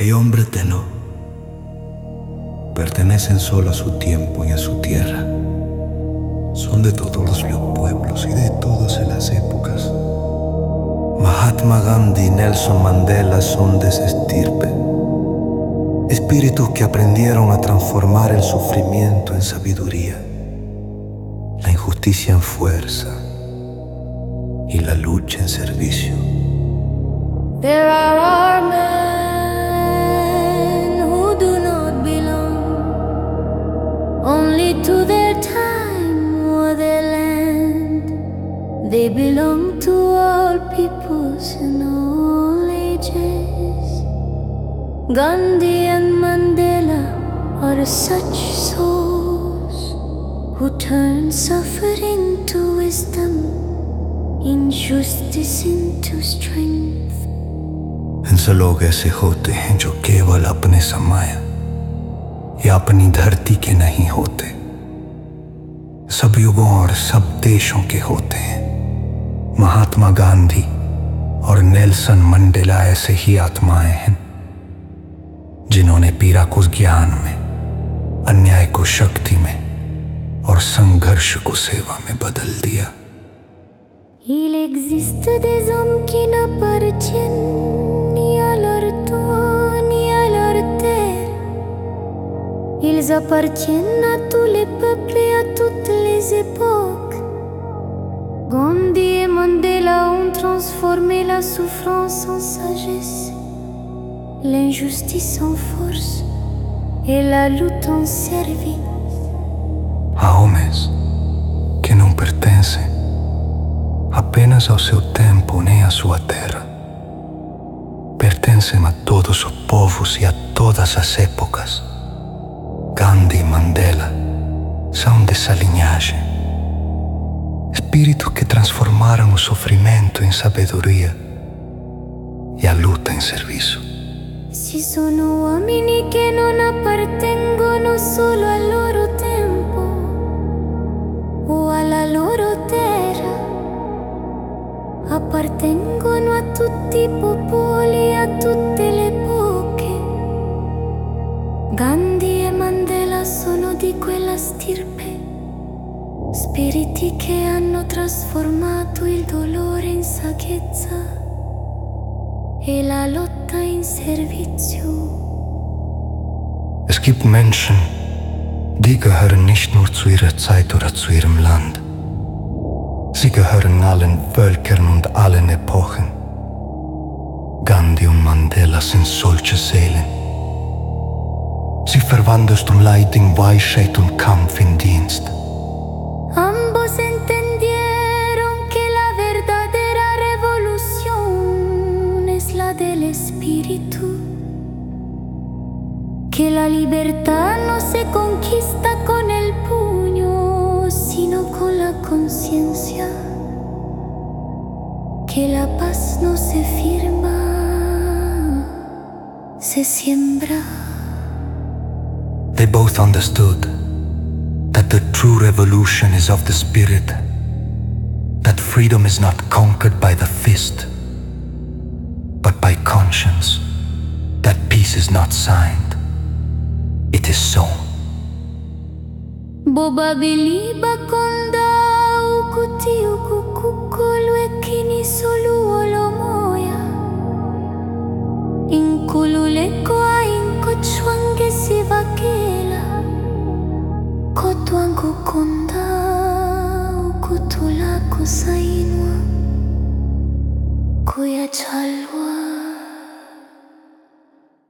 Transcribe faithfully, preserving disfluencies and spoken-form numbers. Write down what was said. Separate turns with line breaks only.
Hey hombre de no, pertenecen solo a su tiempo y a su tierra. Son de todos los pueblos y de todas las épocas. Mahatma Gandhi y Nelson Mandela son de esa estirpe. Espíritus que aprendieron a transformar el sufrimiento en sabiduría, la injusticia en fuerza y la lucha en servicio.
There are men who do not belong only to their time or their land. They belong to all peoples and all ages. Gandhi and Mandela are such souls who turn suffering to wisdom, injustice into strength.
इनसे लोग ऐसे होते हैं जो केवल अपने समय या अपनी धरती के नहीं होते, सब युगों और सब देशों के होते हैं। महात्मा गांधी और नेल्सन मंडेला ऐसे ही आत्माएं हैं जिन्होंने पीड़ा को ज्ञान में, अन्याय को शक्ति में और संघर्ष को सेवा में बदल दिया।
Il existe des hommes qui n'appartiennent ni à leur temps ni à leur terre. Ils appartiennent à tous les peuples et à toutes les époques. Gandhi et Mandela ont transformé la souffrance en sagesse, l'injustice en force et la lutte en service.
A homens che non pertencem apenas ao seu tempo nem à sua terra. Pertencem a todos os povos e a todas as épocas. Gandhi e Mandela são dessa linhagem. Espíritos que transformaram o sofrimento em sabedoria e a luta em serviço.
Si sono uomini che non appartengono solo al loro tempo o alla loro terra, appartengono a tutti i popoli e a tutte le epoche. Gandhi e Mandela sono di quella stirpe, spiriti che hanno trasformato il dolore in saggezza e la lotta in servizio.
Es gibt Menschen, die gehören nicht nur zu ihrer Zeit oder zu ihrem Land. Sie gehören allen Völkern und allen Epochen. Gandhi und Mandela sind solche Seelen. Sie verwandeln Leid in Weisheit und Kampf in Dienst.
Ambos entendieron que la verdadera revolución es la del espíritu, que la libertad no se conquista con el puño, sino con la conciencia, que la paz no se firma, se siembra.
They both understood that the true revolution is of the spirit, that freedom is not conquered by the fist, but by conscience, that peace is not signed, it is sown.
Boba biliba konda ukuti ukukukolu ekini solu olomoya inkululeko a inkochwange sivakela kotwangu konda ukutulako sainwa kuyachalwa.